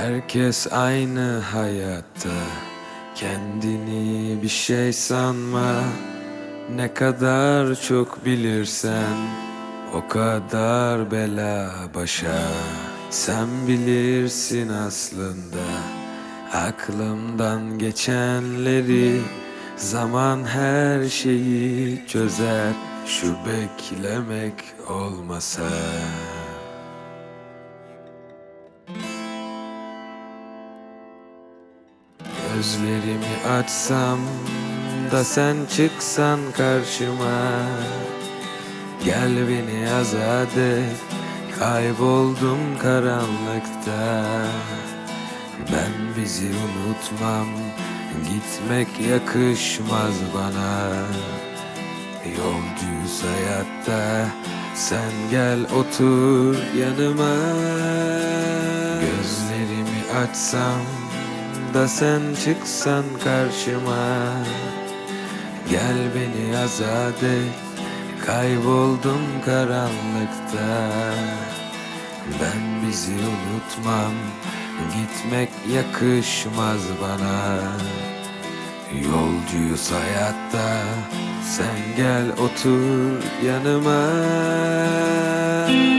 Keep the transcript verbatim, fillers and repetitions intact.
Herkes aynı hayatta, kendini bir şey sanma. Ne kadar çok bilirsen o kadar bela başa. Sen bilirsin aslında aklımdan geçenleri. Zaman her şeyi çözer, şu beklemek olmasa. Gözlerimi açsam da sen çıksan karşıma. Gel beni azat et, kayboldum karanlıkta. Ben bizi unutmam, gitmek yakışmaz bana. Yolcuyuz hayatta, sen gel otur yanıma. Gözlerimi açsam da sen çıksan karşıma. Gel beni azat et, kayboldum karanlıkta. Ben bizi unutmam, gitmek yakışmaz bana. Yolcuyuz hayatta, sen gel otur yanıma.